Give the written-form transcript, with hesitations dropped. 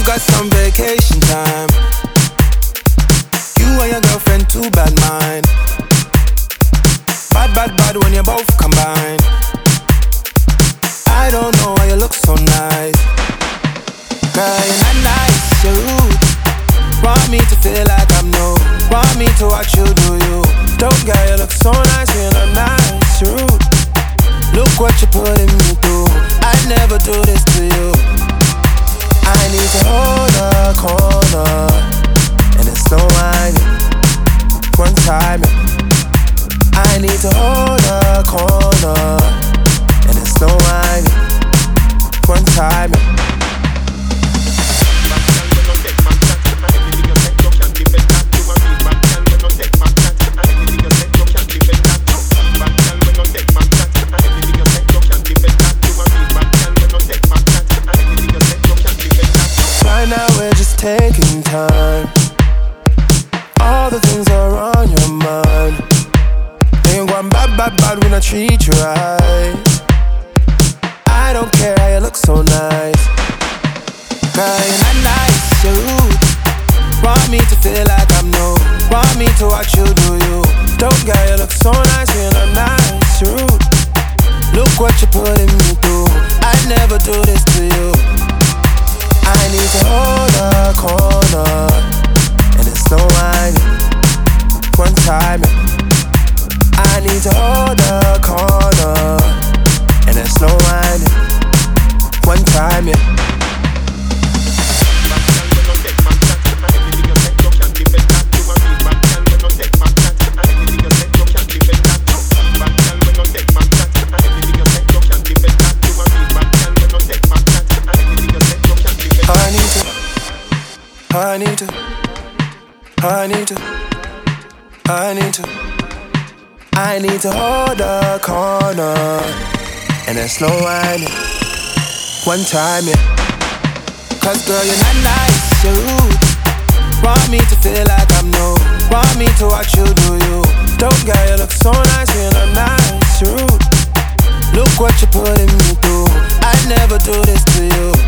got some vacation time. You and your girlfriend, too bad mind. Bad, bad, bad when you both combine. I don't know why you look so nice. Girl, you're not nice, you're rude. Want me to feel like I'm new. Want me to watch you do you. Don't, girl, you look so nice, you're not nice, you're rude. Look what you're putting me through. I'd never do this to you. I need to hold a corner, and it's no whining. One time, I need to hold a corner, and it's no whining. One time. Right now we're just taking time. All the things are on your mind. Ain't going bad, bad, bad when I treat you right. I don't care how you look so nice. Girl, you're not nice, you're rude. Want me to feel like I'm new. Want me to watch you do you. Don't, girl, you look so nice, you're not nice, you're rude. Look what you're putting me through. I'd never do this to you. I need to hold a corner, and it's no whining. One time, I need to hold a corner, and it's no whining. One time, yeah. I need to, I need to, I need to, I need to hold a corner, and there's no whining. One time, yeah. Cause girl, you're not nice, you're rude. Want me to feel like I'm new. Want me to watch you do you. Don't, girl, you look so nice, you're not nice, you're rude. Look what you're putting me through. I'd never do this to you.